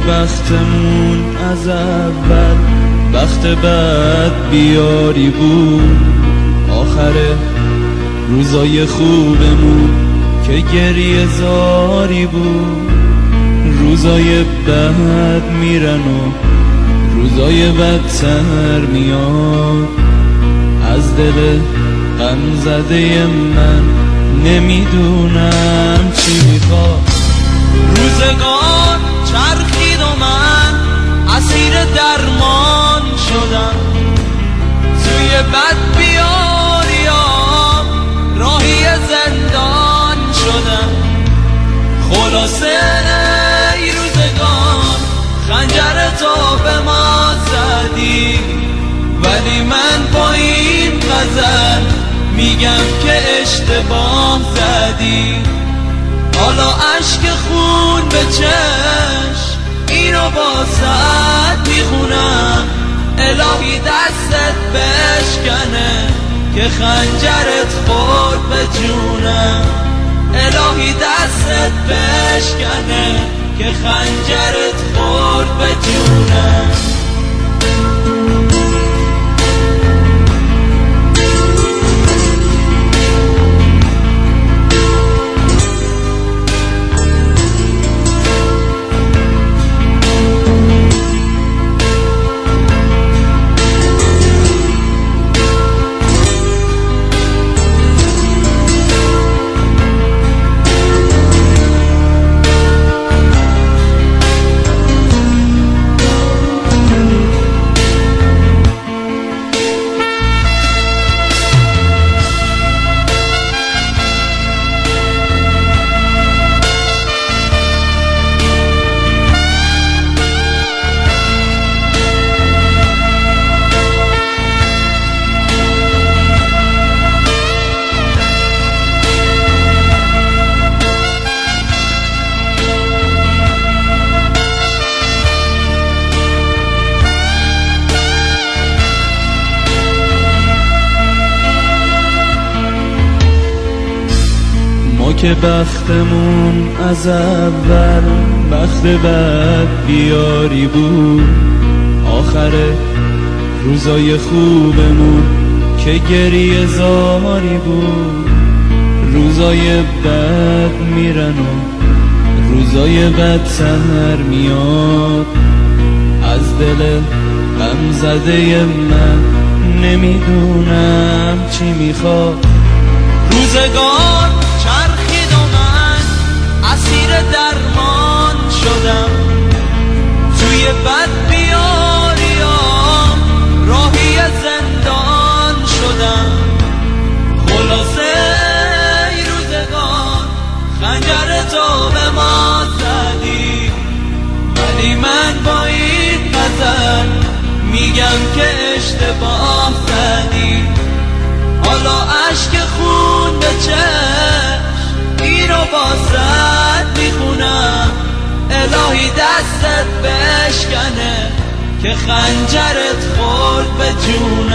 بختمون از اول بخت بد بیاری بود، آخر روزای خوبمون که گریه زاری بود. روزای بد میرن و روزای بدتر میاد، از دل غم زده من نمیدونم چی میخواد. روزگار چرخید و من اسیر درمان شدم، توی بد بیاریام راهی زندان شدم. خلاصه ای روزگار خنجر تو به ما زدی، ولی من با این غزل میگم که اشتباه زدی. حالا اشک خون به چشم اینو واسط میخونم، الهی دستت بشکنه که خنجرت خورد به جونم. الهی دستت بشکنه که خنجرت خورد به جونم. که بختمون از اول بخت بد بیاری بود، آخر روزای خوبمون که گریه زاری بود. روزای بد میرن و روزای بدتر میاد، از دل غم زده من نمیدونم چی میخواد. روزگار چرخید و من اسیر درمان شدم، توی بد بیاریام راهی زندان شدم. خلاصه ای روزگار خنجر تو به ما زدی، ولی من با این غزل میگم که اشتباه زدی. حالا اشک خون به چشم اینو واسط میخونم، الهی دستت بشکنه که خنجرت خورد به جون.